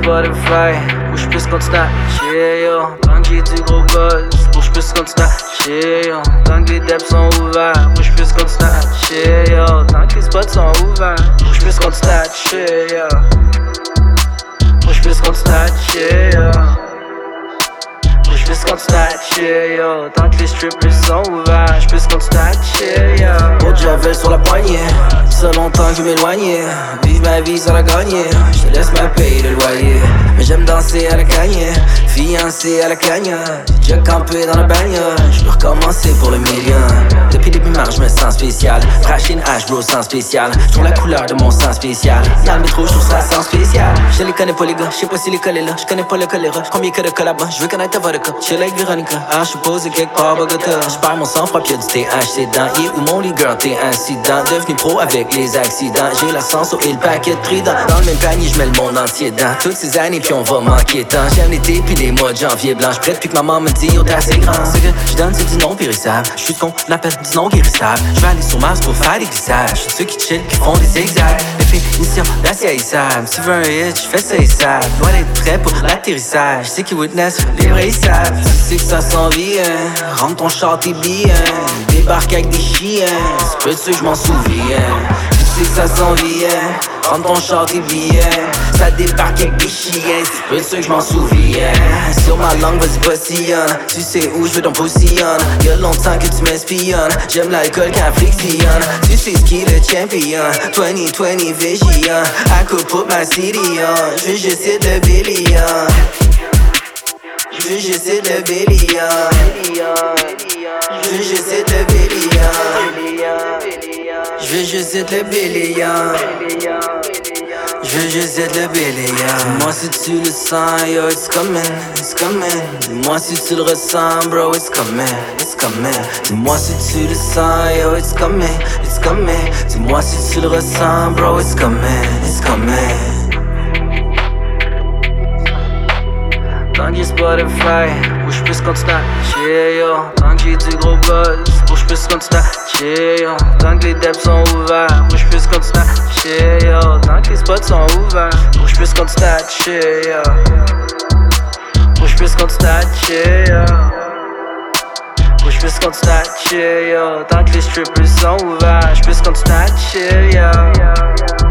Spotify, où j'puisse continuer à chier, yo. Tant que j'ai du gros buzz, où j'puisse continuer à chier, yo. Tant que les depths sont ouverts, où j'puisse continuer à chier, yo. Tant que les spots sont ouverts, où j'puisse continuer à chier, yo. Où j'puisse continuer à chier, yo. Où j'puisse continuer à chier, yo. Tant que les strippers sont ouverts, j'puisse continuer à chier, yo. Au javel sur la poignée, ça longtemps que je m'éloignais. Vive ma vie sans la gagner, je laisse ma paye le loyer. Mais j'aime danser à la cagne, fiancé à la cagne. J'ai déjà campé dans la bagnole, je veux recommencer pour le million. Depuis début mars, je me sens spécial. Crash in hash, bro, sans spécial. J'trouve la couleur de mon sang spécial. Dans le métro, j'trouve ça sans spécial. Je les connais pas les gars, j'sais pas si l'école est là. J'connais pas le choléra, combien que de cas là-bas. J'veux connaître ta vodka, chill avec Véronica. Ah, j'suis posé quelque part, Bogota. J'perds mon sang-froid, pis y'a du THC dedans. Yeah, où mon lit girl, t'es incident. Devenu pro avec les accidents. J'ai la sens et le paquet de trident. Dans le même panier, j'mets le monde entier dedans. Toutes ces années, puis on va manquer de temps. J'aime l'été, puis les mois de janvier blanc. J'prête, puis que maman me dit, oh, t'es assez grand. Ce que j'donne, c'est du non périssable. J'suis ce qu'on appelle du non guérissable. J'vais aller sur Mars pour faire des glissages. J'suis ceux qui chill, qui font des zigzags. Définition d'acier haïssable. Si tu veux un hit, j'fais ça haïssable. Loin d'être prêt pour l'atterrissage. J'sais qui witness, les vrais ils savent. Tu sais que ça s'en vient. Rentre ton char, tes billets. Débarque avec des chiens. C'est peu de ceux que j'm'en souviens. Tu sais que ça s'en vient. Rentre ton char, tes billets. Ça débarque avec des chiens. C'est peu de ceux que j'm'en souviens. Sur ma langue, vas-y postillonne. Tu sais où j'veux ton postillonne. Y'a longtemps que tu m'espionnes. J'aime l'alcool quand frictionne. Tu sais ce qui est le champion. 2020 vision. I could put my city on. J'veux juste hit le billion. J'veux juste hit le billion. J'veux juste hit le billion. J'veux juste hit le billion. J'veux juste hit le billion. Dis-moi si tu le sens, yo, it's coming, it's coming. Dis-moi si tu le ressens, bro, it's coming, it's coming. Dis-moi si tu le sens, yo, it's coming, it's coming. Dis-moi si tu le ressens, bro, it's coming, it's coming. Tant que j'ai Spotify, où j'puisse continuer à chier, yo. Tant que j'ai du gros buzz, où j'puisse continuer à chier, yo. Tant que les depths sont ouverts, où j'puisse continuer à chier, yo. Tant que les spots sont ouverts, où j'puisse continuer à chier, yo. Où j'puisse continuer à chier, yo. Où j'puisse continuer à chier, yo. Tant que les strippers sont ouverts, j'puisse continuer à chier, yo.